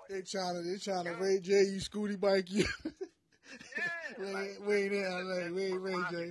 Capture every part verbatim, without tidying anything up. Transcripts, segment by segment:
They trying to, they trying to Ray J you, Scooty Bike you. Yeah, we, like, we ain't in L A. We ain't Ray J.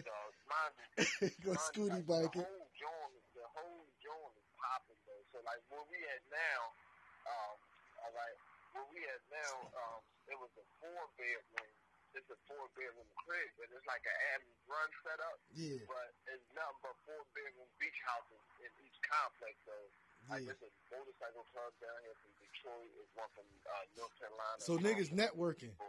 Go Mind Scooty like, Bike the it. whole joint, the whole joint is popping though. So like where we at now, um, all right, where we at now, um, it was a four bedroom. It's a four bedroom crib, and it's like an Adams Run setup. Yeah. But it's nothing but four bedroom beach houses in each complex. So like Yeah. there's a motorcycle club down here from Detroit. There's one from uh, North Carolina. So niggas networking.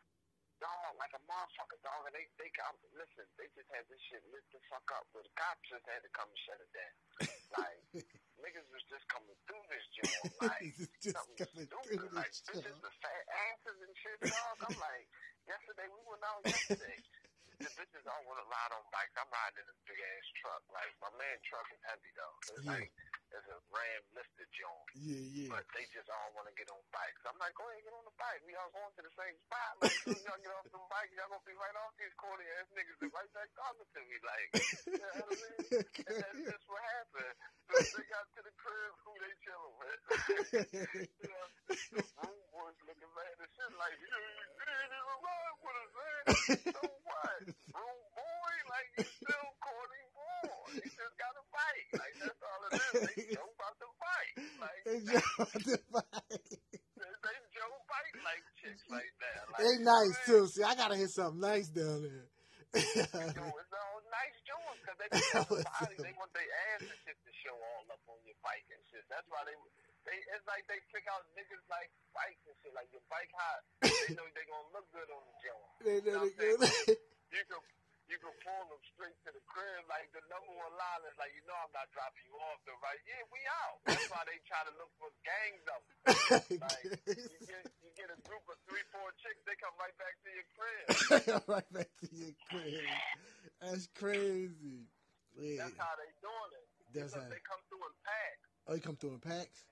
Dog, like a motherfucker, dog, and they, they got, listen, they just had this shit lit the fuck up, but the cops just had to come and shut it down. Like, niggas was just coming through this joint, like, just something coming stupid, through like, this bitches joint. with fat asses and shit, dog. I'm like, yesterday, we went out yesterday. The bitches all want to ride on bikes. I'm riding in this big ass truck. Like, my man truck is heavy, though. So it's Yeah. like, it's a Ram lifted joint. Yeah, yeah. But they just all want to get on bikes. I'm like, go ahead, get on the bike. We all going to the same spot. Like, as soon as y'all get off the bike, y'all going to be right off these corny ass niggas and right back talking to me. Like, you know what I mean? And that's just what happened. So they got to the crib, who they chilling with? You know, the room boys looking mad and shit. Like, you didn't even ride with us, man. So what? Room boy? Like, you still corny boy. You just got a bike. Like, that's all it is. They joke about the bike. Like, They joke about the bike. They, they joke bike like chicks like that. Like, They nice too. See, I gotta hit something nice down there. Yo, it's all nice joints because they just have a body. They want their ass and shit to show all up on your bike and shit. That's why they, they it's like they pick out niggas like bikes and shit. Like your bike hot, they know they gonna look good on the joint. They You know know what they I'm saying? You can you can pull them straight to the crib. Like the number one line is like, you know I'm not dropping you off though, right? Yeah, we out. That's why they try to look for gangs of them. Like you get you get a group of three, four chicks, they come right back to your crib. Right back to your crib. That's crazy. Yeah. That's how they doing it. That's because how. they come through in packs. Oh, you come through in packs?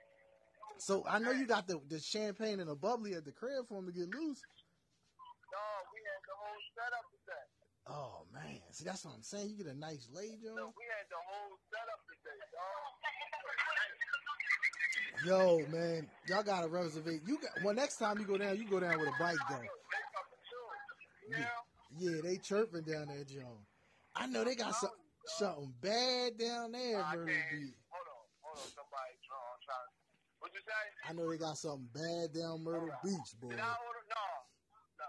So I know you got the, the champagne and the bubbly at the crib for him to get loose. No, we had the whole setup today. Oh man, see that's what I'm saying. You get a nice lay, John. No, we had the whole setup today, dog. Yo, man, y'all gotta reserve. You got well. Next time you go down, you go down with a bike though. Yeah. Yeah, they chirping down there, John. I know they got some, something bad down there, I Myrtle can't. Beach. Hold on, hold on. Somebody trying. trying. What'd you say? I know they got something bad down Myrtle Hold on. Beach, boy. Did I order? No. No.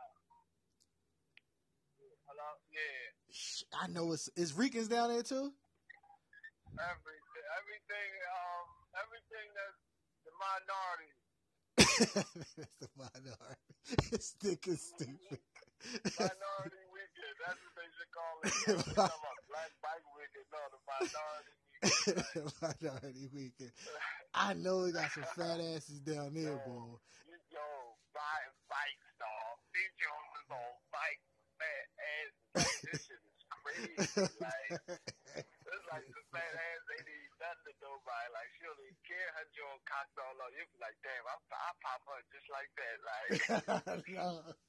Hello? Yeah. I know it's it's Ricans down there too. Everything, everything, um, everything that's the minority. That's the minority. This dick is stupid. Minority weekend. That's what they should call it. They talking about Black Bike Weekend. No, the minority weekend. Like, Minority weekend. I know they got some fat asses down there, yo, boy. you, yo, buying bikes, dog. These Jones is on bike, fat ass. Like, this shit is crazy. Like, it's like the fat ass ain't need nothing to nobody. Like, she don't even care her Joe cocked all up. You be like, damn, I, I pop her just like that. Like, No.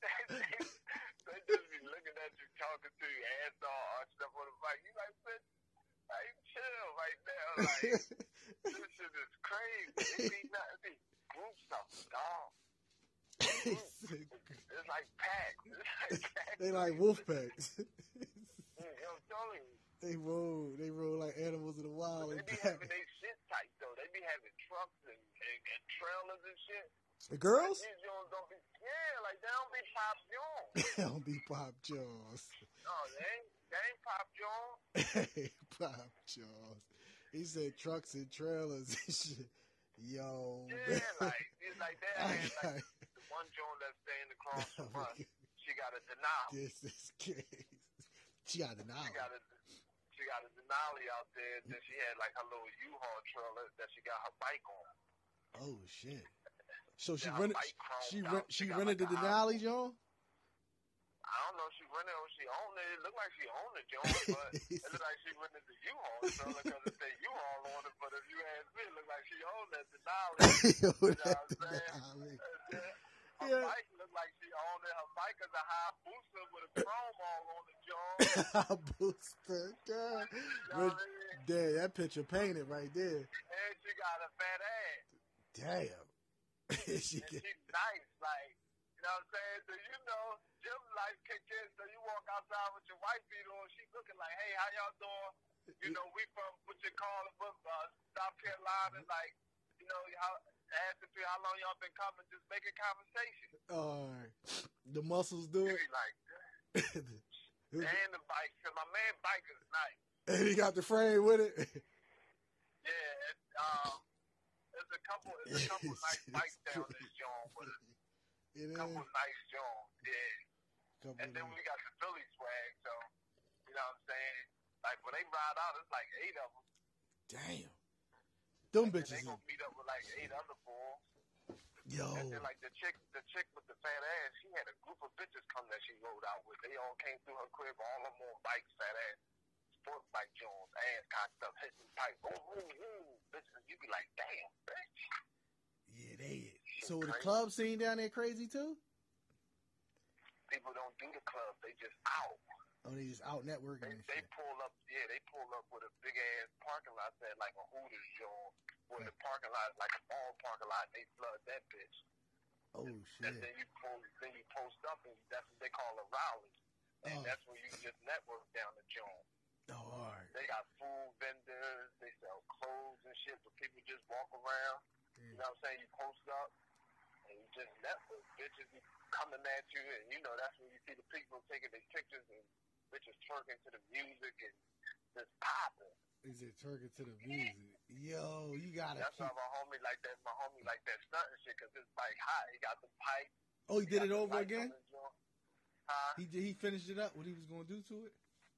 they just be looking at you, talking to you, ass all arched up on the bike. You like, bitch, like, chill right now. Like, this shit is crazy. It be nothing. It be group stuff, dog. It's like packs. It's like packs. They like wolf packs. Yeah, I'm telling you. They roll. They roll like animals in the wild. They be having their shit tight, though. They be having trucks and, and, and trailers and shit. The girls? These Jones don't be, yeah, like, they don't be Pop Jones. They don't be Pop Jaws. No, they ain't, they ain't Pop Jones. Hey, Pop Jaws. He said trucks and trailers and shit. Yo. Yeah, man. like, it's like that. Man, like, the one Jones that's staying across from us, she got a Denali. This is crazy. She got a She Denali. got a, she got a Denali out there, and then she had, like, her little U-Haul trailer that she got her bike on. Oh shit. So she Yeah, rented. bike chromed She out. rent, She she got rented like the a Denali, John. I don't know if she rented or she owned it. It looked like she owned it, Jones, but it looked like she rented the U-Haul trailer because it said U-Haul on it. But if you ask me, it looked like she owned that Denali. Yo, You know that what I'm saying? Denali. Her Yeah. bike looked like she owned it. Her bike is a high booster with a chrome all on the Jones. Booster, God. You know what I mean? Damn, that picture painted right there. And she got a fat ass. Damn. she and she's nice, like, you know what I'm saying? So, you know, gym life kick in, so you walk outside with your wife beat on, she looking like, hey, how y'all doing? You know, we from what you call it, from uh, South Carolina, like, you know, how, asking you how long y'all been coming, just making conversation. All right. The muscles do it. Like, and the bike, because my man bike is nice. And he got the frame with it. Yeah, it, um, there's a couple, there's a couple nice bikes down this joint, but it a couple is. nice joints, yeah. Couple And then of we got the Philly swag, so, you know what I'm saying? Like, when they ride out, it's like eight of them. Damn. Them And bitches. they gonna meet up with like eight other bulls. Yo. And then like the chick, the chick with the fat ass, she had a group of bitches come that she rode out with. They all came through her crib, all of them on bikes, fat ass, sport bike Jones, ass cocked up, hitting pipe. Ooh, ooh, ooh. Bitches, you be like, damn, bitch. Yeah, they is. So the club scene down there crazy too? People don't do the club, they just out. Oh, they just out networking They, and they shit. pull up, yeah, they pull up with a big ass parking lot that like a Hooters joint, where the parking lot is like a small parking lot. They flood that bitch. Oh And shit. then you post, then you post up, and that's what they call a rally, and Oh. that's where you just network down the joint. Oh, all right. They got food vendors, they sell clothes and shit, but people just walk around. Yeah. You know what I'm saying? You post up, and you just network. Bitches be coming at you, and you know that's when you see the people taking their pictures and bitches twerking to the music and just popping. Is it twerking to the music? Yo, you gotta That's keep... why my homie like that. My homie like that stunting shit because it's like hot. He got the pipe. Oh, he, he did it got the over lights again? on his joint. Huh? He he finished it up. What he was gonna do to it?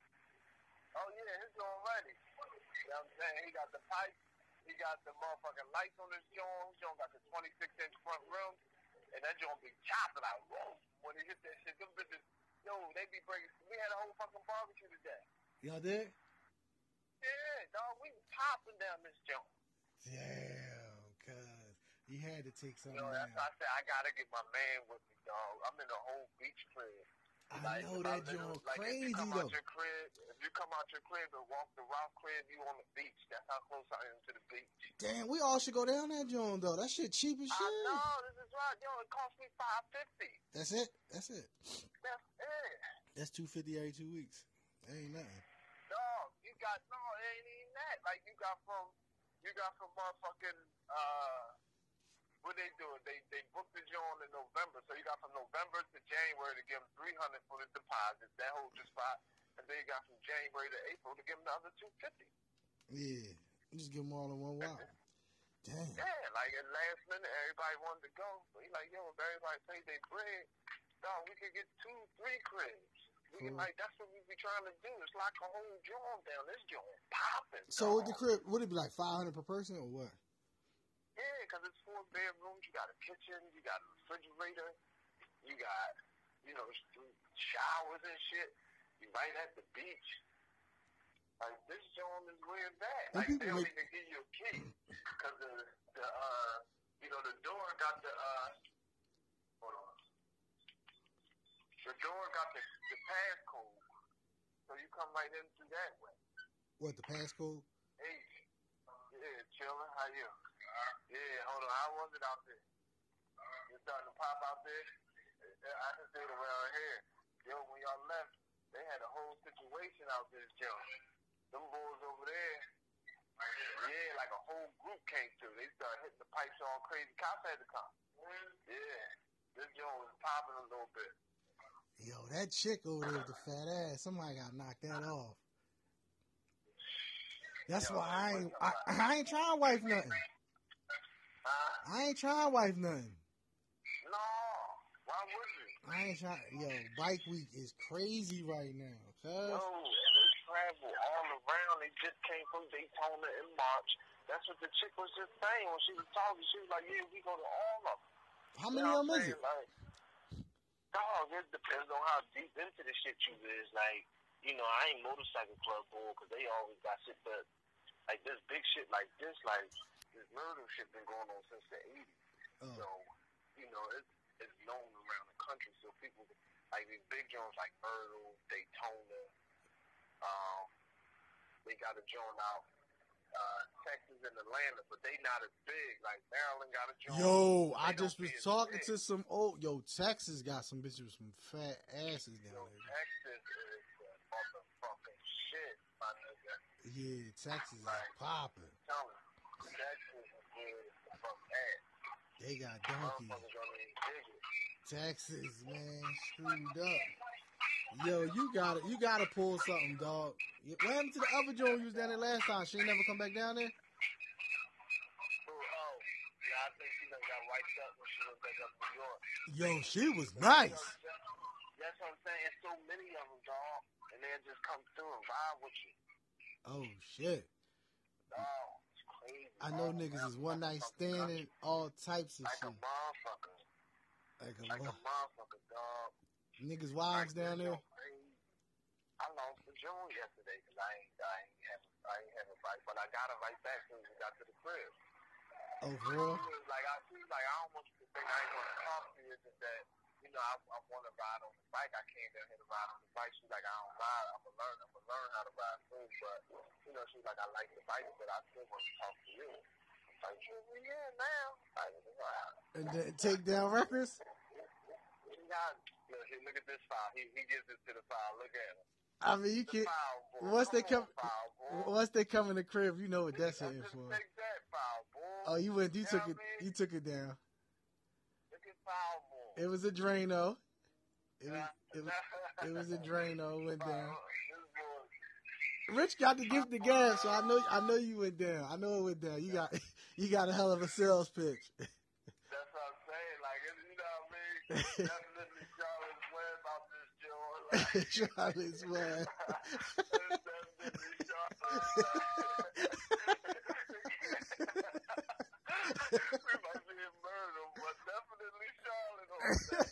Oh yeah, his joint ready. You know what I'm saying? He got the pipe. He got the motherfucking lights on his joint. His joint got the twenty-six inch front rim, and that joint be chopping out. Whoa! When he hit that shit, them bitches, yo, they be breaking. We had a whole fucking barbecue today. Y'all did? Yeah, dog, we was popping down this joint. Damn, cuz he had to take something You know, that's down. why I said I gotta get my man with me, dog. I'm in a whole beach crib. I Like, know if I that live- joint like, crazy if you come though. out your crib, if you come out your crib and walk the Ralph crib, you on the beach. That's how close I am to the beach. Damn, we all should go down that joint though. That shit cheap as shit. I know, this is right. Yo, it cost me five fifty. That's it. That's it. That's it. That's two fifty every two weeks. That ain't nothing. Dog, you got no, it ain't even that. Like you got from, you got from motherfucking. uh What they do? They they booked the joint in November, so you got from November to January to give them three hundred for the deposit. That holds your spot, and then you got from January to April to give them the other two fifty. Yeah, just give them all in one while. Damn. Yeah, like at last minute, everybody wanted to go. So he like, yo, if everybody paid their bread, dog, we could get two, three cribs. We can, Cool. like, that's what we be trying to do. It's like a whole joint down. This joint popping. So with the dog. crib, would it be like five hundred per person or what? Yeah, because it's four bedrooms. You got a kitchen. You got a refrigerator. You got, you know, showers and shit. You right at the beach. Like, this joint is where it's at. And Like, people they don't make- even give you a key. Because the, the, uh, you know, the door got the, uh, hold on. The door got the, the passcode. So you come right in through that way. What, the passcode? Hey, yeah, chillin'. How you? Yeah, hold on. How was it out there? You starting to pop out there? I can see it around here. Yo, when y'all left, they had a whole situation out this joint. Them boys over there, yeah, like a whole group came through. They started hitting the pipes all crazy. Cops had to come. Yeah, this joint was popping a little bit. Yo, that chick over there with the fat ass, somebody got knocked that off. That's Yo, why I ain't, what's I, up? I ain't trying to wife nothing. Huh? I ain't trying to wife nothing. No, why would you? I ain't trying. Yo, bike week is crazy right now, cuz. No, and they travel all around. They just came from Daytona in March. That's what the chick was just saying when she was talking. She was like, yeah, we go to all of them. How You many know of them what is I'm it? saying? Like, dog, it depends on how deep into the shit you is. Like, you know, I ain't motorcycle club bull because they always got shit, but like this big shit like this, like this murder shit been going on since the eighties. Oh. So, you know, it's, it's known around the country. So people, like these big joints like Myrtle, Daytona, um, they got a joint out uh, Texas and Atlanta, but they not as big. Like Maryland got a joint. Yo, They I don't just be was as talking big. to some old. Yo, Texas got some bitches with some fat asses down Yo, there. Texas is the motherfucking shit, my nigga. Yeah, Texas Like, is popping. tell me, Texas is the fuck ass. They got donkeys. Motherfuckers don't even dig it. Texas, man, screwed up. Yo, you gotta, you gotta pull something, dog. What happened to the other joint you was down there last time? She ain't never come back down there? Oh, oh, yeah, I think she done got wiped up when she went back up to New York. Yo, she was nice. That's what I'm saying. It's so many of them, dog. And they'll just come through and vibe with you. Oh, shit. Dog, it's crazy. I know dog. niggas is one night standing, all types of Like a shit. motherfucker. Like a, Like a mo- motherfucker, dog. niggas' wives Like, down this there. so crazy. I lost the June yesterday because I ain't, I ain't have, I ain't have a fight, but I got her right back as soon as we got to the crib. Oh, for real? She was like, I, she was like, I don't want you to think I ain't gonna talk to you. It's just that, you know, I, I want to ride on the bike. I came down here to ride on the bike. She's like, I don't ride. I'm gonna learn. I'm gonna learn how to ride soon. But you know, she's like, I like the bike, but I still want to talk to you. I'm like, yeah, now. Like, wow. And then take down records? He got, look, here, look at this file. He he gives it to the file. Look at him. I mean, you The can't. file, boy. Once they come, on, file, boy. once they come in the crib, you know what that's Just hitting for. take that file, boy. Oh, you went, you You took know it, what I mean? you took it down. Look at file, boy. It was a Drano. It was, it was, it was a Drano. Went down. This boy, Rich got the gift of gab, so I know, I know you went down. I know it went down. You got, you got a hell of a sales pitch. that's what I'm saying. Like, you know what I mean? Definitely Charlotte's way about this joint. Like, Charlotte's way. definitely Charlotte. We might be in murder, but definitely Charlotte on that.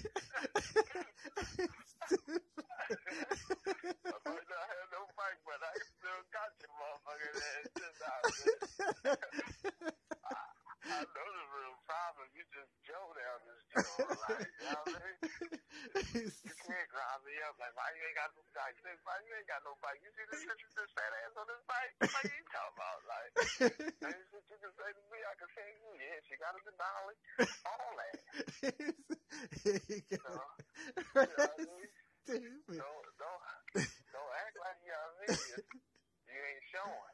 I might not have no mic, but I still got you, motherfucker. It's just out there. I, I know the real problem. You just Joe down this joint. Like, you know what I mean? You can't grind me up. Like, why you ain't got no bike? Why you ain't got no bike? You see this picture, this fat ass on this bike? What are you talking about? Like, any shit you can say to me, I can say to you. Yeah, she got a good knowledge. All that. So, you know what I mean? Stupid. Don't, don't, don't act like you know what I mean. You ain't showing.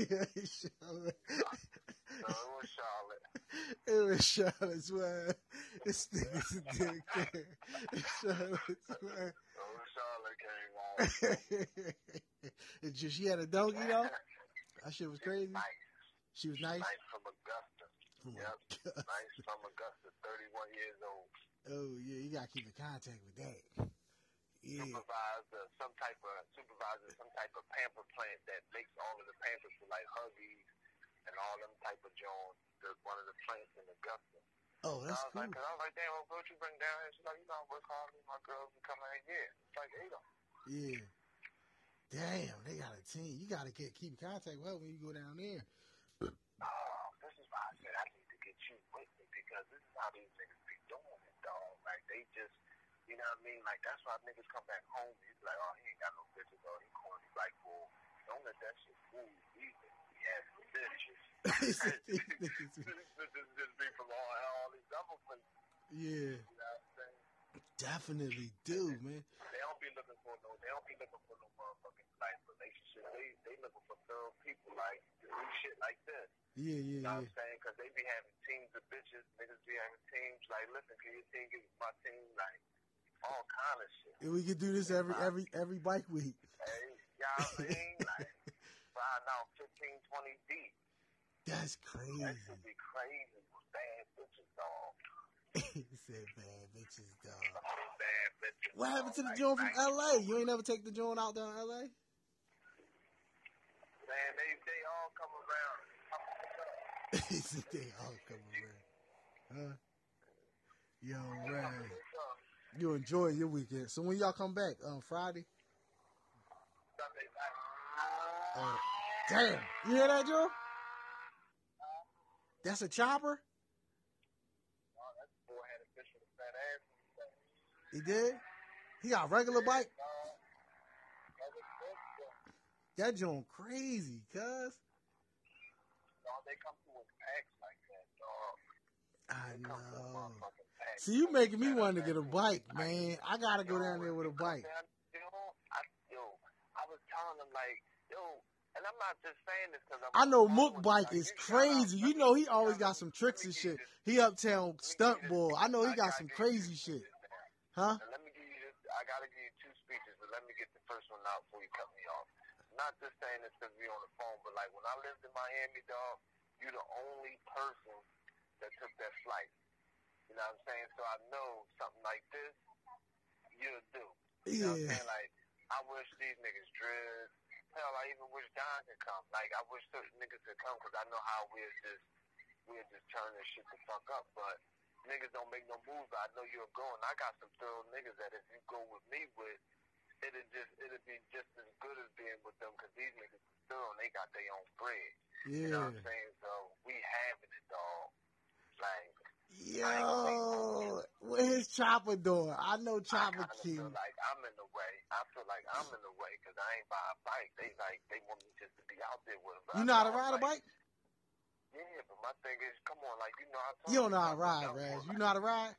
So it was Charlotte. It was Charlotte's way. This nigga's a dick there. Charlotte's way. So when Charlotte came on. It's just, she had a donkey though? That shit was crazy. Nice. She was nice? Nice from Augusta. Oh my Yep. God. Nice from Augusta, thirty-one years old. Oh yeah, you gotta keep in contact with that. Yeah. Supervisor, some type of supervisor, some type of pamper plant that makes all of the pampers for like Huggies and all them type of Jones. The, one of the plants in Augusta. Oh, that's I was cool. like, cause I was like, damn, what you bring down here? She's like, you know, I work hard with my girls and come out here. It's like eight of them. Yeah. Damn, they got a team. You gotta get keep in contact with her when you go down there. Oh, this is why I said I need to get you with me because this is how these niggas be doing it, dog. Like they just, you know what I mean? Like that's why niggas come back home. He's like, oh, he ain't got no bitches, or he corny. Like, well, don't let that shit fool you either. He has no bitches. These These niggas- bitches just be from all, all these other places. yeah, You know what I'm saying? definitely do, man. They don't be looking for no. They don't be looking for no motherfucking like relationship. They they looking for thorough people like do shit like this. Yeah, yeah, You know yeah. what I'm saying? Because they be having teams of bitches. Niggas be having teams. Like, listen, can your team get my team? Like, all kind of shit. And we could do this every every every bike week. Hey, y'all mean? Like, find out fifteen, twenty deep. That's That crazy. should be crazy with bad bitches, dog. He said bad bitches, dog. Bad bitches. What happened to the dog. joint from Like, L A? You ain't never take the joint out there in L A? Man, they, they all come around. He said they all come around. Huh? Yo, man. You enjoy your weekend. So when y'all come back? Um, Friday? Sunday night. Uh, damn. You hear that, Joe? That's a chopper? Oh, that boy had a bitch with a fat ass. He did? He got a regular bike? That joint crazy, cuz. they come through in packs like that, dog. I They come through in know. motherfucking packs. See, you making me Better want to back get a to bike, it. man. I gotta go Yo, down there if with you a come bike. down, yo, I, yo, I was telling them like, yo, and I'm not just saying this because I'm I know on the phone Mook with Bike you. Like, is you shout out, crazy. let You me- know he shout always out, got let some me- tricks let me and give shit. you this- He uptown let me give you stunt this- boy. I know he I got gotta some give you crazy two shit. speeches now. Huh? And let me give you this. I gotta give you two speeches, but let me get the first one out before you cut me off. Not just saying this because we on the phone, but like when I lived in Miami, dog, you the only person that took that flight. You know what I'm saying? So I know something like this, you'll do. You know what I'm Yeah. saying? Like, I wish these niggas dread. Hell, I even wish Don could come. Like, I wish certain niggas could come because I know how we'll just, we'll just turn this shit the fuck up. But niggas don't make no moves, but I know you'll go. And I got some thorough niggas that if you go with me with, it'll just, it'll be just as good as being with them because these niggas are thorough and they got their own bread. You know what I'm Yeah. saying? So, we having it, dog. Like, Yo, where his Chopper door? I know I Chopper kind of King. feel like I'm in the way. I feel like I'm in the way because I ain't buy a bike. They like they want me just to be out there with them. But You I know how to told 'em, ride a like, bike? Yeah, but my thing is, come on, like you know, I told You don't know how to you, ride, I'm Raz. like, You know how to ride?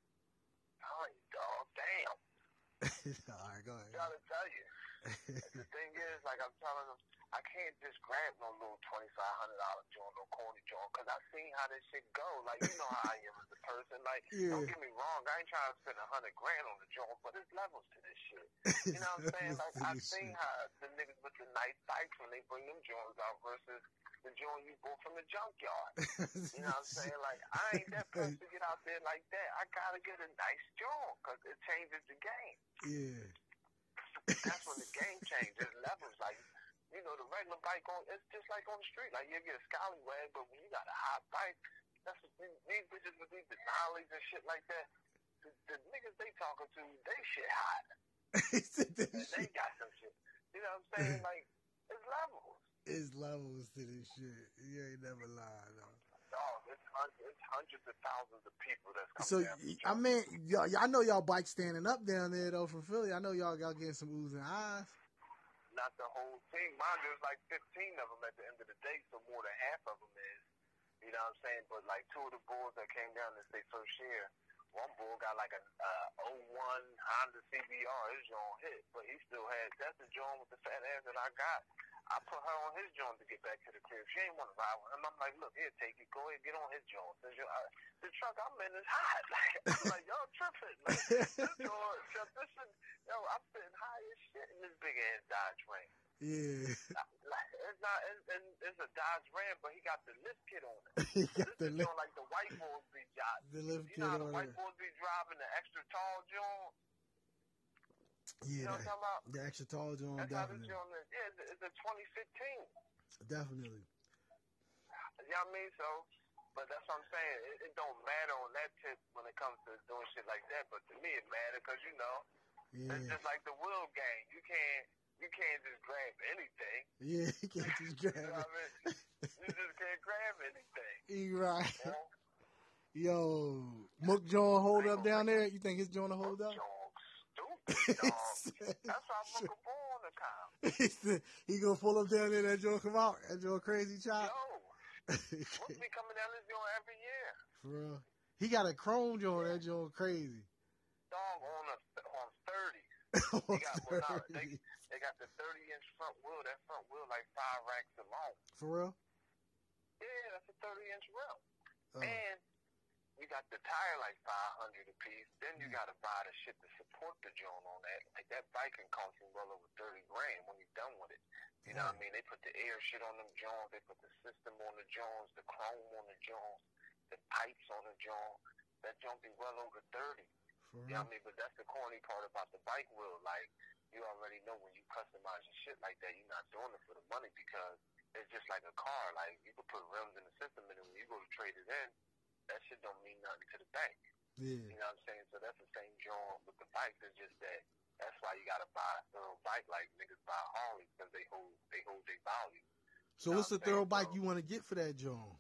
"Hey, dog, damn. All right, go ahead. Gotta tell you. The thing is, like I'm telling them, I can't just grab no little twenty five hundred dollar joint, no corny joint, because I seen how this shit go. Like you know how I am as a person. Like Yeah. don't get me wrong, I ain't trying to spend a hundred grand on the joint, but there's levels to this shit. You know what I'm saying? Like I seen how the niggas with the nice bikes when they bring them joints out versus the joint you bought from the junkyard. You know what I'm saying? Like I ain't that person to get out there like that. I gotta get a nice joint because it changes the game. Yeah. That's when the game changes. Levels like, you know, the regular bike on, it's just like on the street. Like you get a scallywag, but when you got a hot bike, that's what these, these bitches with these Denali's and shit like that. The, the niggas they talking to, they shit hot. And they got some shit. You know what I'm saying? Like it's levels. It's levels to this shit. You ain't never lied though. Dog, it's hundreds, it's hundreds of thousands of people that's coming So down. I mean, y'all, I know y'all bike standing up down there though from Philly. I know y'all y'all getting some oohs and ahs. Not the whole team. Mind you, there's like fifteen of them at the end of the day, so more than half of them is. You know what I'm saying? But like two of the bulls that came down this their first year, one bull got like a uh, oh one Honda C B R. His joint hit, but he still had, that's the joint with the fat ass that I got. I put her on his joint to get back to the crib. She ain't want to ride with him. I'm like, look, here, take it. Go ahead, get on his joint. Since you, I, the truck I'm in is hot. Like, I'm like, y'all tripping. Like, this joint, this is, yo, I'm sitting high as shit in this big ass Dodge Ram. Yeah. Like, it's not, it's, it's a Dodge Ram, but he got the lift kit on it. He got This the is lift, joint like the white boys be got. the lift You kit know how the on white it. boys be driving the extra tall joint? You Yeah, know what I'm talking about? the extra tall joint, That's how this definitely, joint is. Yeah, it's, it's a twenty fifteen. definitely. You know what I mean? So, but that's what I'm saying. It, it don't matter on that tip when it comes to doing shit like that. But to me, it matters because you know, it's Yeah, just like the wheel game. You can't, you can't just grab anything. yeah. He can't just You grab know it. what I mean? You just can't grab anything. He right. You know? Yo, Mook John hold up down there. You think his joint will hold up? Dog, stupid dog. That's why I'm looking for on the cop. He said he gonna pull up down there. That joint come out. That joint crazy chop. Yo, Mook be coming down this joint every year. For real. He got a chrome joint. That joint crazy. Dog on a on thirty. He got well, now, they, they got the thirty inch front wheel. That front wheel like five racks alone. For real? Yeah, that's a thirty inch rim. Oh. And you got the tire like five hundred a piece. Then you got to buy the shit to support the joint on that. Like that bike can cost you well over thirty grand when you're done with it. You know what I mean? They put the air shit on them joints. They put the system on the joints, the chrome on the joints, the pipes on the joint. That joint be well over thirty. For You know real? what I mean? But that's the corny part about the bike wheel. Like, you already know when you customize your shit like that, you're not doing it for the money because it's just like a car. Like, you can put rims in the system, and when you go to trade it in, that shit don't mean nothing to the bank. Yeah. You know what I'm saying? So that's the same joint with the bikes. It's just that that's why you got to buy a thorough bike like niggas buy Harley because they hold, they hold their value. So You know what's the what I'm thorough saying? bike So, you want to get for that joint?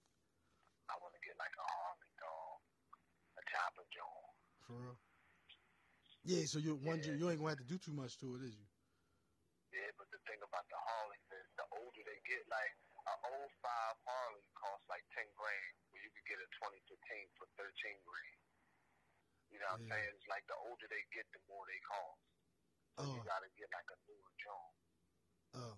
I want to get like a Harley, dog. A chopper joint. For real? Yeah. So you one Yeah. you ain't gonna have to do too much to it, is you? Yeah, but the thing about the Harleys is the older they get, like an oh seventy-five Harley costs like ten grand, where you could get a twenty fifteen for thirteen grand. You know what yeah. I'm saying? It's like the older they get, the more they cost. So oh. you gotta get like a newer John. Oh.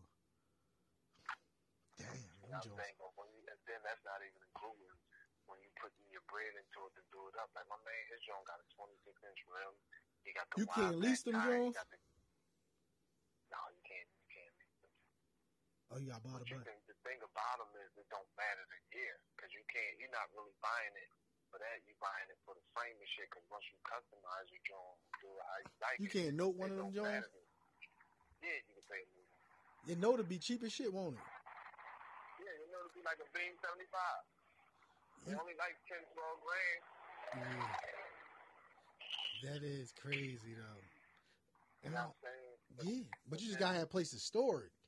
Damn. You know what I'm saying? But when you, and then that's not even including when you putting your bread into it to do it up. Like my man, his John got a twenty-six inch rim. He got the you can't lease them Jones? The, no, you can't. You can't lease them. Oh, you got bought a bunch. The thing about them is it don't matter the year because you can't. You're not really buying it for that. You buying it for the frame and shit. Because once you customize your John, do it how you like you it. You can't note one of them Jones. Yeah, you can say it. Your note to be cheap as shit, won't it? Yeah, your note to be like a Beam seventy-five. It's only like ten, twelve grand. Yeah. That is crazy, though. You know what I'm saying? But, yeah, but you just gotta have a place to store it.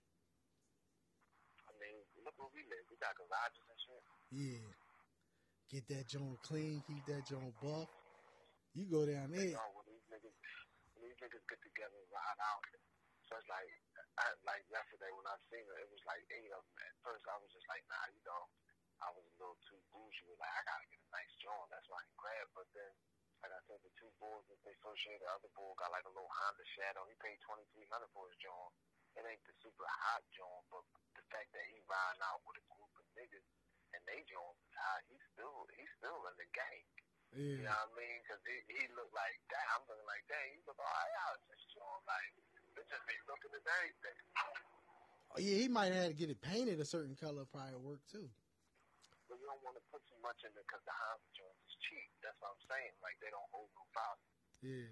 I mean, look where we live. We got garages and shit. Yeah. Get that joint clean, keep that joint buff. You go down there. You know, when these niggas, when these niggas get together and ride out, so it's like, I, like yesterday when I seen it, it was like eight of them. At first, I was just like, nah, you know, I was a little too bougie. Like, I gotta get a nice joint. That's why I grabbed. But then, like I said, the two bulls that they first year, the other bull got like a little Honda Shadow. He paid twenty-three hundred dollars for his joint. It ain't the super hot joint, but the fact that he riding out with a group of niggas and they joint is hot, he's still, he's still in the game. Yeah. You know what I mean? Because he, he looked like, damn, I'm looking like, dang, he look all right out of this joint. Like, it just be looking at everything. Oh, yeah, he might have to get it painted a certain color, probably work too. But you don't want to put too much in it because the Honda joint is cheap. That's what I'm saying. Like, they don't hold no value. Yeah.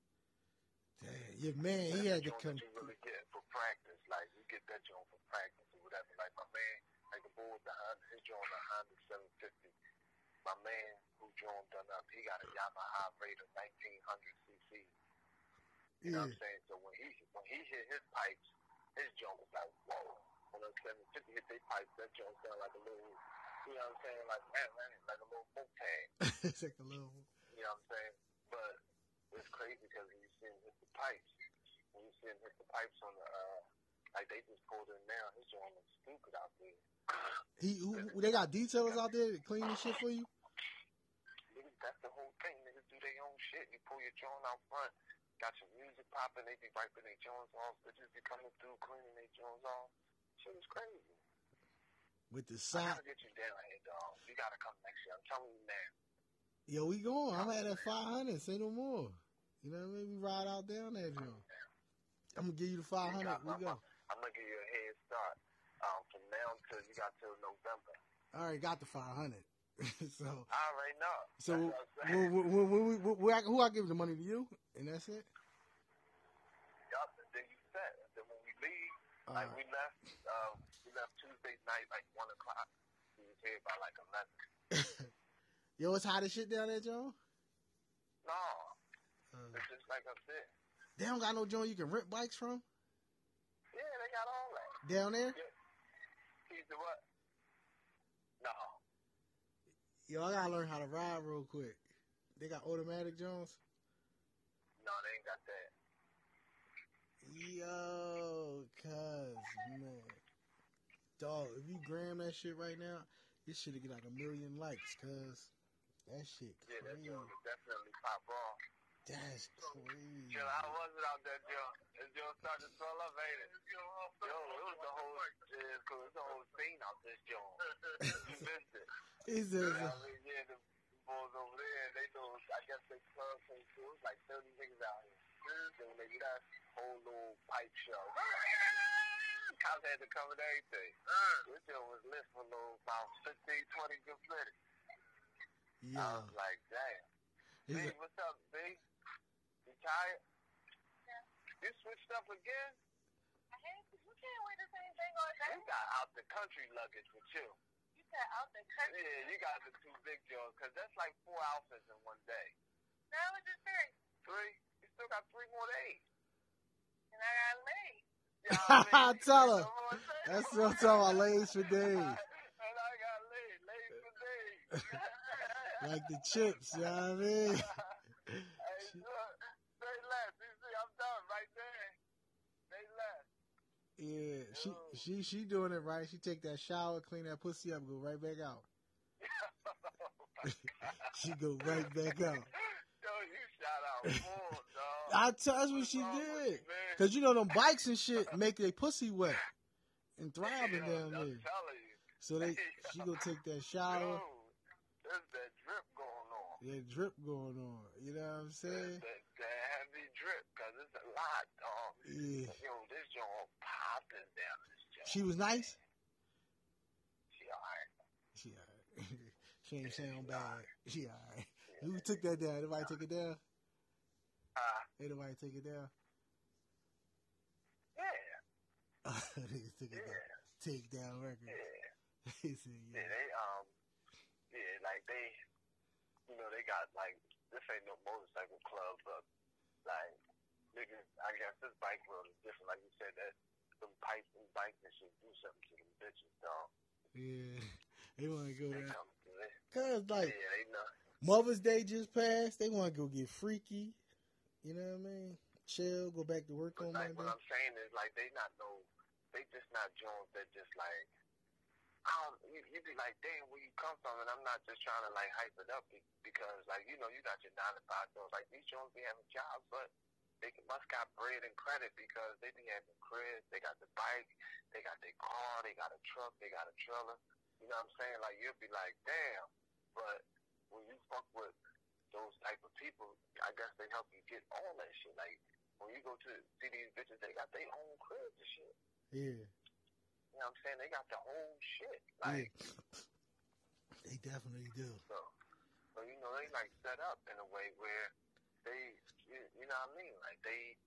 Damn, your man, he had to come. That you really get for practice. Like, you get that joint for practice or whatever. Like, my man, like the boy with the Honda, his joint, the Honda seven fifty. My man who joined done up, he got a Yamaha Raider nineteen hundred c c. You know yeah. what I'm saying? So when he when he hit his pipes, his joint was like, whoa. When the seven fifty hit their pipes, that joint sounded like a little, you know what I'm saying? Like, man, man, like a little boat tag. It's like a little. You know what I'm saying? But it's crazy because when you see him hit the pipes, when you see him hit the pipes on the, uh, like they just pulled in now, his joint looks stupid out there. He, who, they got detailers out there that clean this shit for you? Niggas, that's the whole thing. Niggas do their own shit. You pull your joint out front, got your music popping, they be wiping their joints off. Bitches be coming through, cleaning their joints off. Shit is crazy. With the side. side. I gotta get you down here, dog. You gotta come next year. I'm telling you now. Yo, we going. I'm at that five hundred. Say no more. You know what I mean? We ride out down there, Joe. I'm gonna give you the five hundred. We go. I'm gonna give you a head start. Um, from now until you got till November. I already got the five hundred. So I already know. So when, when, when, when, when, when I, who I give the money to you, and that's it. Yup. And then you set. And then when we leave, All like right. we left, uh, we left Tuesday night like one o'clock. We was here by like eleven. Yo, it's hot as shit down there, Joe. No, uh, it's just like I said. They don't got no joint you can rent bikes from. Yeah, they got all that down there. Yeah. Keys to what? No. Yo, I gotta learn how to ride real quick. They got automatic Jones? No, they ain't got that. Yo, cuz, man. Dog, if you gram that shit right now, this shit'll get like a million likes, cuz. That shit crazy. Yeah, that joint will definitely pop off. That's crazy. Yo, how was it out there, Joe? This Joe started to swell up, ain't it? Yo, it was the whole, yeah, it was the whole scene out this Joe. You missed it. Is You there? know what I mean? Yeah, the boys over there, they know, I guess they club thing too. It was like thirty niggas out here. So when they get that whole little pipe show, cops had to cover everything. This Joe was lit for a little, about fifteen, twenty good minutes. Yeah. I was like, damn. Is B, it- what's up, B? You tired? Yeah. You switched up again? I hate you. You can't wear the same thing all day. You got out the country luggage with you. You said out the country. Yeah, you got the two big Joes, because that's like four outfits in one day. No, it was just three. Three? You still got three more days. And I got laid. You know what I mean? Tell her. You know what I'm saying? That's what I'm talking about, ladies for days. And I got laid, laid for days. Like the chips, you know what I mean? Hey, look, they left. You see, I'm done right there. They left. Yeah, she she she doing it right. She take that shower, clean that pussy up, go right back out. Oh She go right back out. Yo, you shout out full, dog. I tell that's what What's she wrong with did. you, man? Cause you know them bikes and shit make their pussy wet and throbbing Yo, down I'm there. telling you. So they she go take that shower. Yo, there's that drip going on. That drip going on. You know what I'm There's saying? that, that heavy drip, because it's a lot, dog. Yeah. Yo, this joint popping down this joint. She was nice. She alright. She alright. She ain't sound bad. She alright. Who took that down? Anybody took it down? Uh, Anybody take it down? yeah, Niggas took it down. yeah, Take down record. yeah. He said, Yeah, yeah. they, um, yeah, like they, you know, they got, like, this ain't no motorcycle club, but, like, niggas, I guess this bike world is different. Like you said, that them pipes and bikes and shit do something to them bitches, dog. Yeah. They want to go They down. come through it. Cause like Yeah, they know. Mother's Day just passed. They want to go get freaky. You know what I mean? Chill, go back to work But, on like, what Monday. I'm saying is, like, they not no, they just not Jones that just, like, I don't, you, you be like, damn, where you come from? And I'm not just trying to, like, hype it up be- because, like, you know, you got your nine to five jobs. Like, these Jones be having jobs, but they can, must got bread and credit because they be having cribs. They got the bike, they got their car, they got a truck, they got a trailer. You know what I'm saying? Like, you'll be like, damn. But when you fuck with those type of people, I guess they help you get all that shit. Like, when you go to see these bitches, they got their own cribs and shit. Yeah. You know what I'm saying? They got the whole shit. Like, Yeah. They definitely do. so, so, you know, they, like, set up in a way where they, you, you know what I mean? Like, they,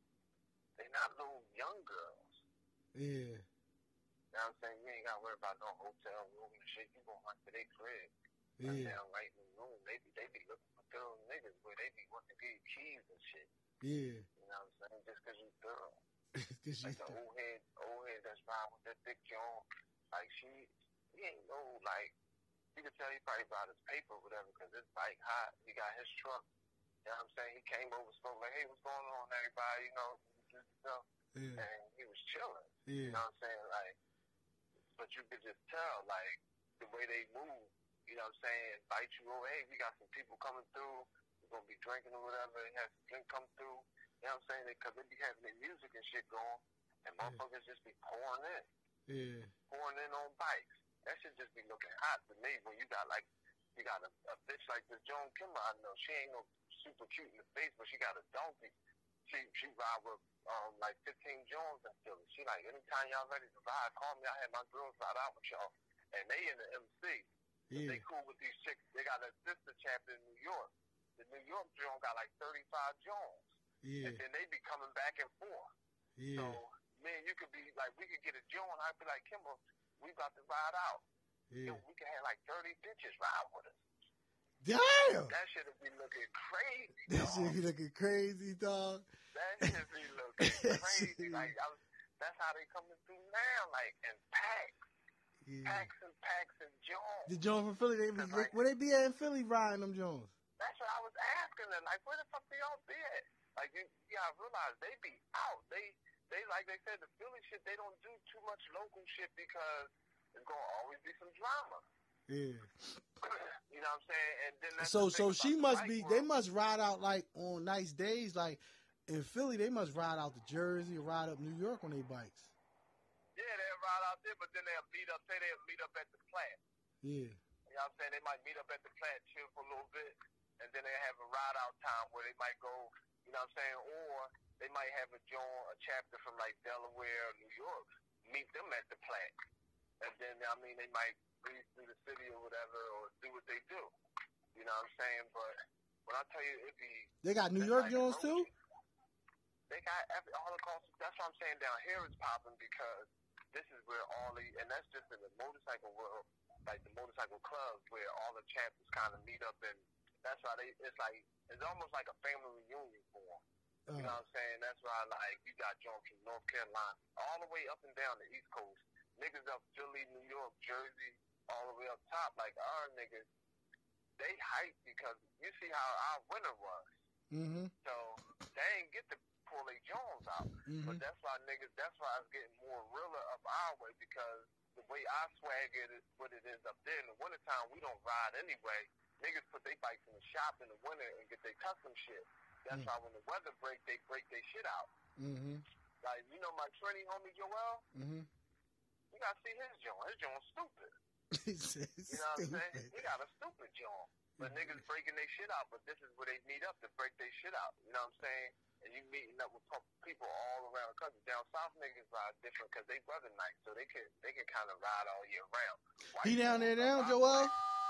they not no young girls. Yeah. You know what I'm saying? You ain't got to worry about no hotel room and shit. You going right to their crib. Right Yeah. down right in the room. They be, they be looking for thorough niggas where they be wanting to get keys and shit. Yeah. You know what I'm saying? Just because you thorough. Cause Like she, the old head, old head that's riding with that thick John. Like she, he ain't no, like, you can tell he probably bought his paper or whatever because his bike hot. He got his truck. You know what I'm saying? He came over, spoke like, hey, what's going on, everybody? You know, this stuff. yeah. And he was chilling. Yeah. You know what I'm saying? Like, but you could just tell, like, the way they move, you know what I'm saying? Invite you over, hey, we got some people coming through. We're going to be drinking or whatever. They have some drink come through. You know what I'm saying? Because they, they be having their music and shit going, and motherfuckers just be pouring in. Yeah. Pouring in on bikes. That should just be looking hot to me when you got, like, you got a, a bitch like this Joan Kimmer, I know. She ain't no super cute in the face, but she got a donkey. She she ride with, um, like, fifteen Jones in Philly. She like, anytime y'all ready to ride, call me. I had my girls ride out with y'all. And they in the M C. Yeah. They cool with these chicks. They got a sister chapter in New York. The New York Jones got like thirty-five Jones. Yeah. And then they be coming back and forth. Yeah. So, man, you could be like, we could get a Joan. I'd be like, Kimber, we about to ride out. Yeah. Yo, we could have like thirty bitches ride with us. Damn. That shit would be looking crazy, That dog. shit be looking crazy, dog. That shit be looking crazy. Like, I was, that's how they coming through now, like, in packs. Yeah. Packs and packs and Jones. The Jones from Philly, they be, Right. where they be at in Philly riding them Jones? That's what I was asking them. Like, where the fuck do y'all be at? Like, you, you gotta realize they be out. They, they like they said, the Philly shit, they don't do too much local shit because there's gonna always be some drama. Yeah. You know what I'm saying? And then that's So the thing so she about the must bike be world. they must ride out like on nice days, like in Philly they must ride out to Jersey or ride up New York on their bikes. Yeah, they'll ride out there, but then they'll meet up. Say they'll meet up at the plant. Yeah. You know what I'm saying? They might meet up at the plant, chill for a little bit, and then they have a ride out time where they might go. You know what I'm saying? Or they might have a join a chapter from like Delaware or New York. Meet them at the plant, and then I mean they might breeze through the city or whatever, or do what they do. You know what I'm saying? But when I tell you, it be They got New it's York like Jones too? roaches. They got every, all across. That's what I'm saying. Down here is popping because this is where all the, and that's just in the motorcycle world, like the motorcycle clubs where all the chapters kind of meet up, and that's why they. It's like it's almost like a family reunion for them. You know Uh, what I'm saying? That's why, like, you got Jones from North Carolina, all the way up and down the East Coast. Niggas up Philly, New York, Jersey, all the way up top. Like, our niggas, they hype because you see how our winter was. mm-hmm. So, they ain't get to pull their Jones out. Mm-hmm. But that's why niggas, that's why it's getting more realer up our way, because the way I swag it is what it is up there. In the wintertime, we don't ride anyway. Niggas put their bikes in the shop in the winter and get their custom shit. That's mm-hmm. why when the weather break, they break their shit out. Mm-hmm. Like, you know my Trini homie Joel? Mm-hmm. You gotta see his joint. His joint's stupid. He says you know what I'm saying? He got a stupid joint. But mm-hmm. niggas breaking their shit out, but this is where they meet up to break their shit out. You know what I'm saying? And you meeting up with people all around the country. Down south niggas ride different because they weather nice, so they can they can kind of ride all year round. White he down there now, ride, Joel?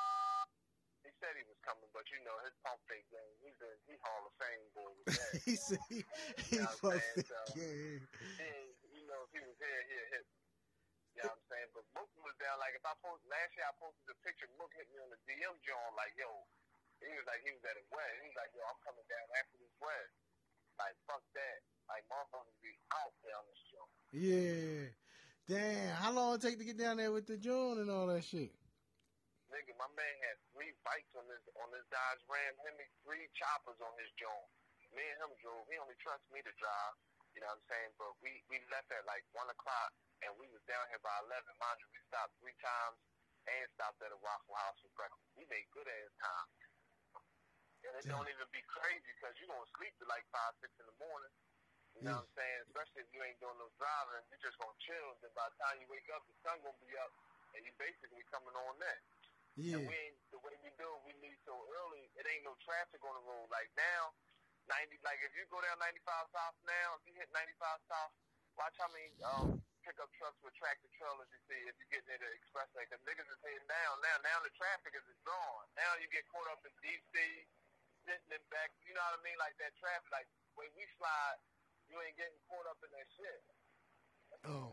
He said he was coming, but you know his pump fake game. He's a he Hall of Fame boy with that. He said he, he you know pump fake so, game. He, you know if he was here, he'd hit me. You know what I'm saying? But Mook was down. Like if I post last year, I posted a picture. Mook hit me on the D M joint like, yo. He was like, he was at a wedding. He was like, yo, I'm coming down after this wedding. Like, fuck that. Like, motherfuckers be out there on this joint. Yeah. Damn. How long it take to get down there with the joint and all that shit? Nigga, my man had three bikes on this on this Dodge Ram. Him and three choppers on his joint. Me and him drove. He only trusts me to drive. You know what I'm saying? But we, we left at like one o'clock, and we was down here by eleven. Mind you, we stopped three times and stopped at a Waffle House for breakfast. We made good ass time. And it don't even be crazy because you're going to sleep till like five, six in the morning. You know yeah. what I'm saying? Especially if you ain't doing no driving. You're just going to chill. Then by the time you wake up, the sun going to be up. And you basically coming on that. Yeah. And we ain't, the way we do it, we leave so early. It ain't no traffic on the road. Like now, ninety. Like if you go down ninety-five South now, if you hit ninety-five South, watch how many um, pickup trucks with tractor trailers you see if you get near the expressway. Because niggas is heading down. Now, now the traffic is gone. Now you get caught up in D C, sitting in back, you know what I mean? Like that traffic, like when we slide, you ain't getting caught up in that shit. Oh.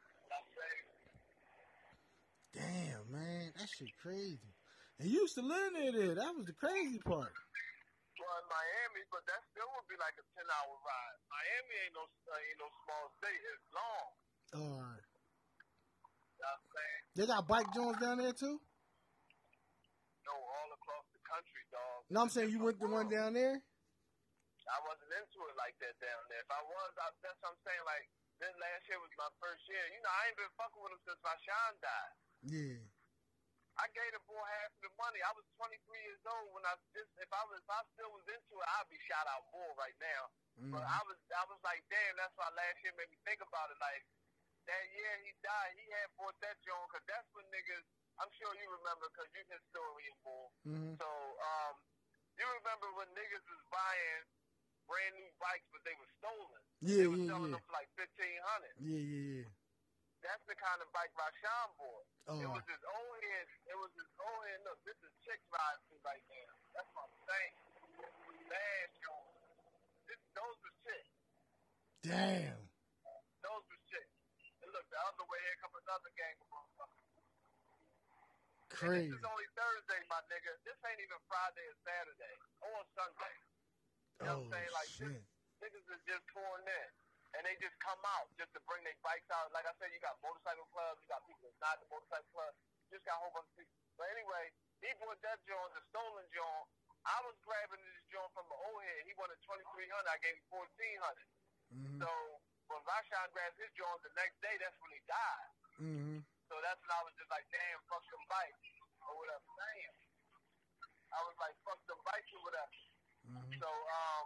Damn, man, that shit crazy. And you used to live near there. That was the crazy part. Well, in Miami, but that still would be like a ten hour ride. Miami ain't no uh, ain't no small state. It's long. All right. You know what I'm saying? They got bike joints down there too? No, all across the country, dog. No, I'm saying you went to one down there? I wasn't into it like that down there. If I was, I, that's what I'm saying. Like, this last year was my first year. You know, I ain't been fucking with him since my Sean died. Yeah. I gave the boy half of the money. I was twenty-three years old when I just, if I was, if I still was into it, I'd be shout out bull right now. Mm-hmm. But I was, I was like, damn, that's why last year made me think about it. Like, that year he died, he had bought that joint, because that's when niggas, I'm sure you remember, because you historian bull. Mm-hmm. So, um, you remember when niggas was buying brand new bikes, but they were stolen. Yeah, they were yeah, selling yeah. them for like fifteen hundred. Yeah, yeah, yeah. That's the kind of bike Rashawn bought. Oh. It was his old head. It was his old head. Look, this is chicks riding through right now. That's what I'm saying. Bad joint. This, those were chicks. Damn. Those were chicks. And look, the other way here comes another gang of motherfuckers. Crazy. And this is only Thursday, my nigga. This ain't even Friday or Saturday or Sunday. You know oh, what I'm saying? Like, shit. This, niggas is just pouring in. And they just come out just to bring their bikes out. Like I said, you got motorcycle clubs, you got people that's not in the motorcycle club. You just got a whole bunch of people. But anyway, he bought that joint, the stolen joint. I was grabbing this joint from an old head. He wanted twenty-three hundred. I gave him fourteen hundred. Mm-hmm. So when Rashawn grabbed his joint the next day, that's when he died. Mm-hmm. So that's when I was just like, damn, fuck them bikes or whatever. Damn. I was like, fuck them bikes or whatever. Mm-hmm. So, um,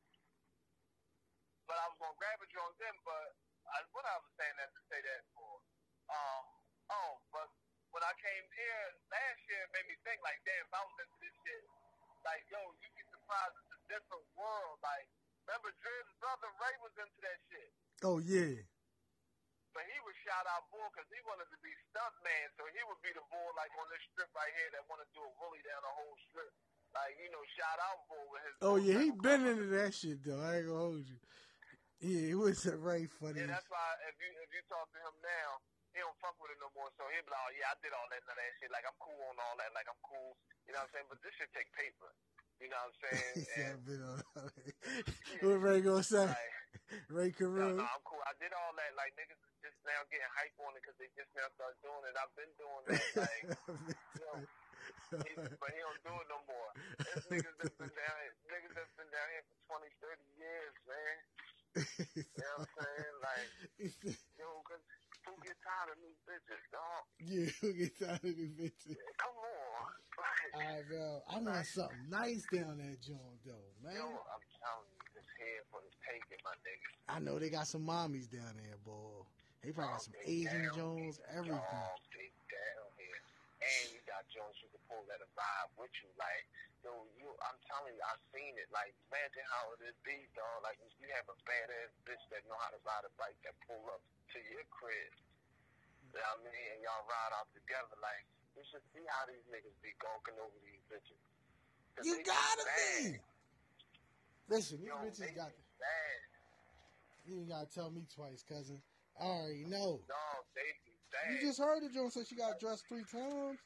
but I was going to grab a joint then, but I, what I was saying that to say that for? Um, oh, but when I came here last year, it made me think, like, damn, if I was into this shit, like, yo, you'd be surprised it's a different world. Like, remember Driz's brother Ray was into that shit. Oh, yeah. But he was shout out bull because he wanted to be stunt man, so he would be the bull, like, on this strip right here that want to do a bully down the whole strip. Like, you know, shout out bull with his... Oh, yeah, he been into that shit, though. I ain't gonna hold you. Yeah, it was a right funny. Yeah, that's why if you if you talk to him now, he don't fuck with it no more. So he'll be like, oh, yeah, I did all that and that shit. Like, I'm cool on all that. Like, I'm cool. You know what I'm saying? But this shit take paper. You know what I'm saying? Yeah, I've been on all that. What Ray gonna say? Like, Ray Carew? No, no, I'm cool. I did all that. Like, niggas is just now getting hype on it because they just now start doing it. I've been doing that. Like, you know, he, but he don't do it no more. There's niggas that's been down here. Niggas that's been down here for twenty, thirty years, man. You know what I'm saying? Like, yo, cause who get tired of new bitches, dog? Yeah, who get tired of these bitches? Come on. I know. I want something nice down that joint, though, man. Yo, I'm telling you, this head for the taking, my nigga. I know they got some mommies down there, boy. They probably got some Asian Jones, everything. Dog, they down here. And you got Jones you can pull that vibe with you. Like, yo, you, I'm telling you, I've seen it. Like, imagine how it is be, dog. Like, if you have a badass bitch that know how to ride a bike that pull up to your crib, you know what I mean? And y'all ride out together. Like, you should see how these niggas be gonking over these bitches. You gotta be. Listen, these Yo, bitches got. bad. You ain't gotta tell me twice, cousin. I already know. No, they be bad. You just heard the joint say she got dressed three times.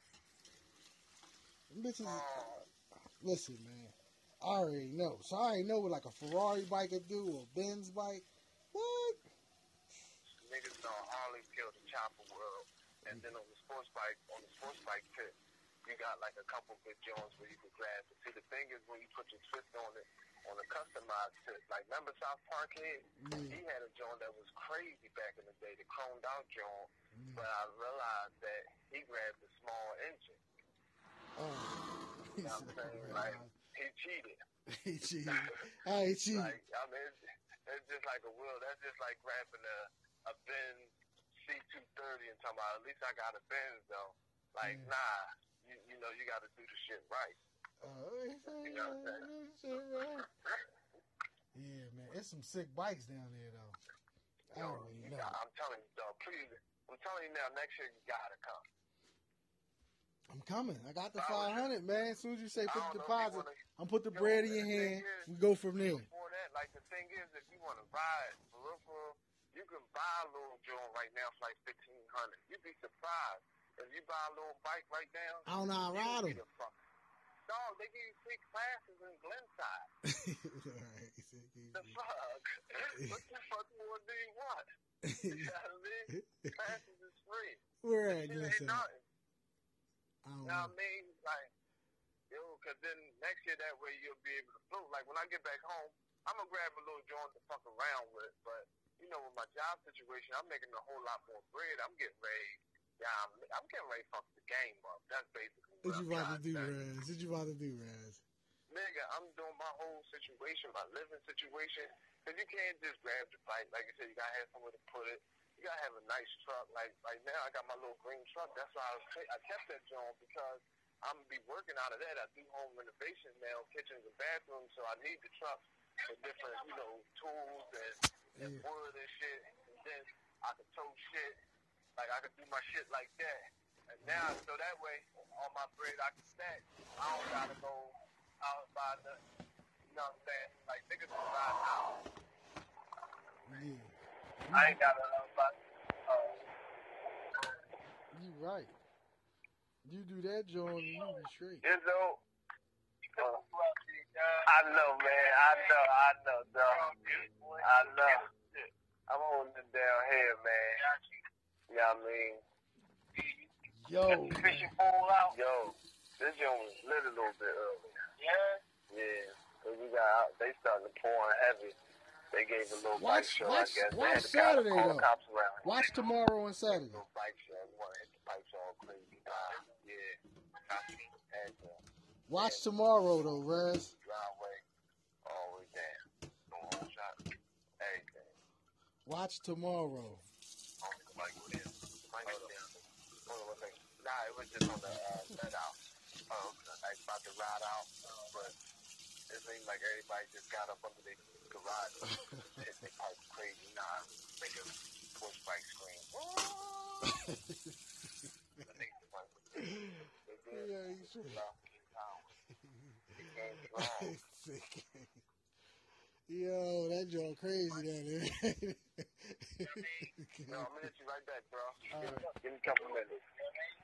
Them bitches. Oh, Listen, man. I already know. So I already know what like a Ferrari bike could do or a Benz bike. What? niggas know Harley killed the chopper world. And then on the sports bike, on the sports bike tip, you got like a couple good joints where you can grab. But see, the thing is when you put your twist on it, on a customized tip, like remember South Park Head? Mm. He had a joint that was crazy back in the day, the chromed out joint. Mm. But I realized that he grabbed the small engine. Oh. You know what I'm saying? Like, he cheated. He cheated. I ain't cheated. Like, I mean, it's, it's just like a wheel. That's just like grabbing a, a Benz C two thirty and talking about, at least I got a Benz, though. Like, Yeah. nah, you, you know, you got to do the shit right. Oh, You know what I'm saying? yeah, man. It's some sick bikes down there, though. I Yo, don't really you know. got, I'm telling you, though, please, I'm telling you now, next year you got to come. I'm coming. I got the I was five hundred, man. As soon as you say I put don't the know if you deposit, wanna- I'm put the Yo, bread in your the thing hand. is, We go from there. Before that, like, the thing is, if you want to ride, for real, for real, you can buy a little joint right now for like fifteen hundred. You'd be surprised. If you buy a little bike right now, I don't know how to you ride would be them. the fuck. Dog, they give you free classes in Glenside. Alright, he said, The fuck? What the fuck more do you want? You know what I mean? Classes is free. Where at, Shit ain't Glenside? nothing. I don't You know know. what I mean? Like, yo, because then next year that way you'll be able to float. Like, when I get back home, I'm going to grab a little joint to fuck around with. But, you know, with my job situation, I'm making a whole lot more bread. I'm getting ready. Yeah, I'm, I'm getting ready to fuck the game up. That's basically What what you I'm about to trying do, say. Raz? What you about to do, Raz? Nigga, I'm doing my whole situation, my living situation. Because you can't just grab the bike. Like you said, you got to have somewhere to put it. You got to have a nice truck. Like right now, I got my little green truck. That's why I, was, I kept that joint because I'm going to be working out of that. I do home renovations now, kitchens and bathrooms, so I need the truck for different, you know, tools and, and Yeah. wood and shit. And then I can tow shit. Like, I can do my shit like that. And now, so that way, all my bread I can stack. I don't got to go out and buy the, you know what I'm saying? Like, niggas can ride out. Yeah. I ain't got to uh, buy, uh, You right. You do that, John, and you be straight. Izzo. Uh, I know, man. I know. I know, dog. I know. I'm holding it down here, man. You know what I mean? Yo, Fishing pole out. Yo, this joint was lit a little bit earlier. Yeah? Yeah. Cause we got, they started pouring heavy. They gave a little bike watch, show, watch, I guess. They watch had to call- Saturday call the though. cops around. Watch tomorrow and Saturday. Little bike show. We want to hit the pipes all crazy. Uh, yeah. And uh, Watch tomorrow though, Raz. driveway all the way down. No whole shot. Everything. Watch tomorrow. Only the bike went in. Bike went down. Hold on one second. Nah, it was just on the uh, let out. Oh, okay. Like about to ride out, but it seemed like everybody just got up under the garage, hit their pipes crazy. Nah, make a push bike scream. I think the bike was they did. Yeah, you sure? It came strong. Sick. Yo, that joint crazy down there. No, I'm gonna hit you right back, bro. All right. Give me a couple minutes.